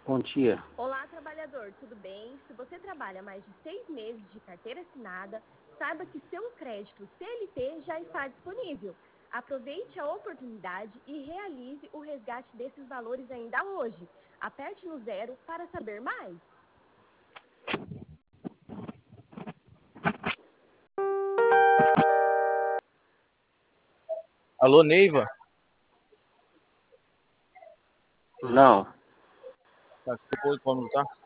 Bom dia. Olá, trabalhador, tudo bem? Se você trabalha mais de 6 meses de carteira assinada, saiba que seu crédito CLT já está disponível. Aproveite a oportunidade e realize o resgate desses valores ainda hoje. Aperte no 0 para saber mais. Alô, Neiva? Não. Tá, depois, como tá?